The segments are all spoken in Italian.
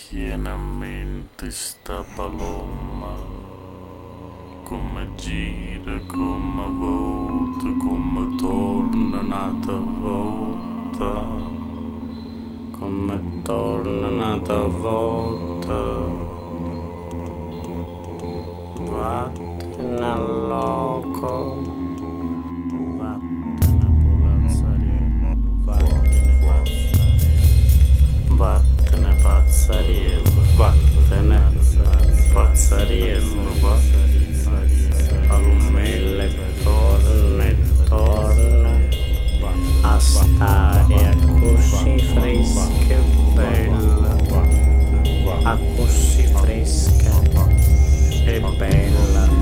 Tiene a mente sta paloma, come gira, come volta, come torna un'altra volta, come torna un'altra volta. Vattene al loco, vattene pulazzariello, vattene pazzariello, vattene pazzariello, palumelle torna e torna a stare così fresca e bella, a così fresca e bella.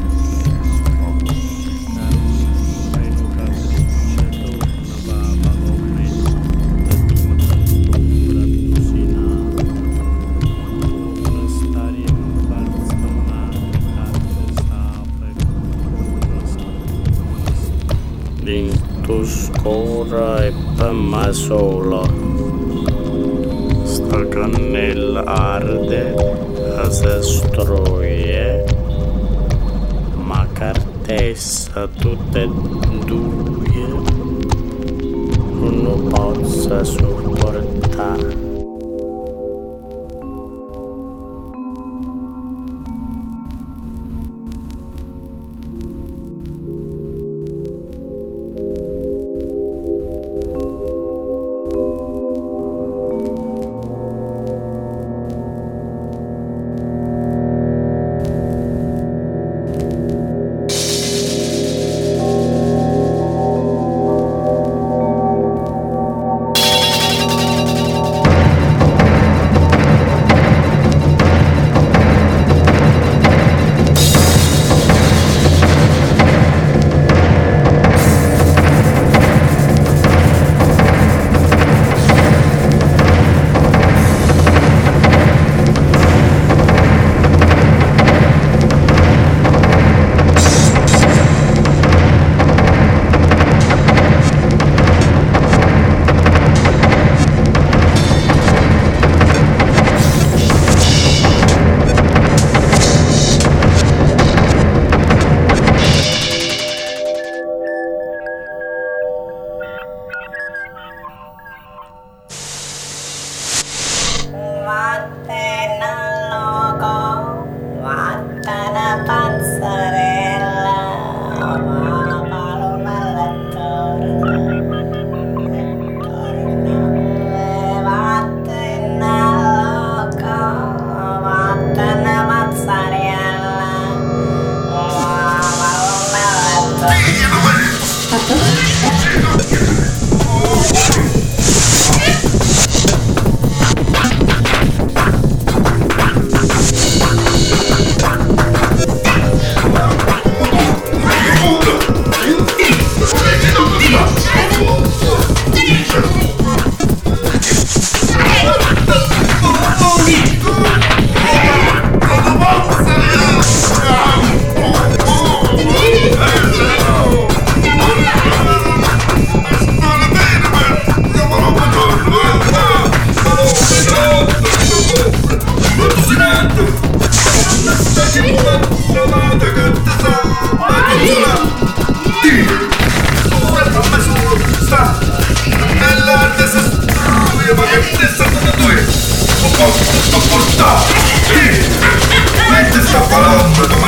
Dintu scora e per me sola, sta cannella arde e si stroglie, ma cartessa tutte e due non possa sopportare. Vattene al loco, vattene pazzarella, ma palumelle torna, vattene al loco, vattene pazzarella, ma palumelle torna. Sta parlando,